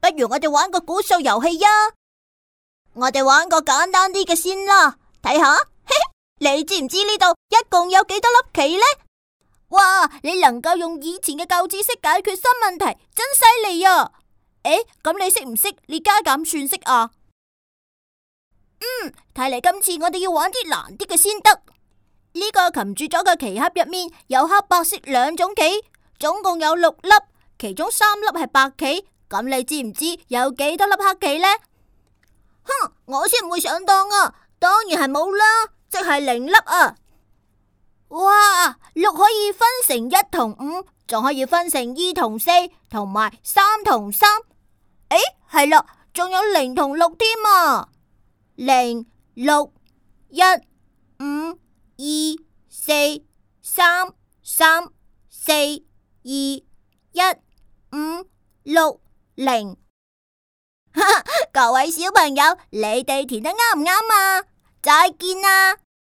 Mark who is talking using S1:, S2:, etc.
S1: 如我哋玩個估數遊戲呀？我哋玩個簡單啲嘅先啦，睇下，你知唔知呢度一共有幾多粒棋呢？哇，你能夠用以前嘅舊知識解決新問題，真犀利啊！咁你識唔識列加減算式啊？睇嚟今次我哋要玩啲難啲嘅先得。呢個擒住咗嘅棋盒入面有黑白色兩種棋，總共有6粒，其中3粒係白棋。咁你知唔知有幾多粒黑棋呢？哼，我先唔會上當啊！當然係冇啦，即係0粒啊！哇，6可以分成1同5，仲可以分成2同4，同埋3同3。係啦，仲有0同6添啊！0、6、1、5、2、4、3、3、4、2、1、5、6、0。各位小朋友，你哋填得啱唔啱啊？再見啦！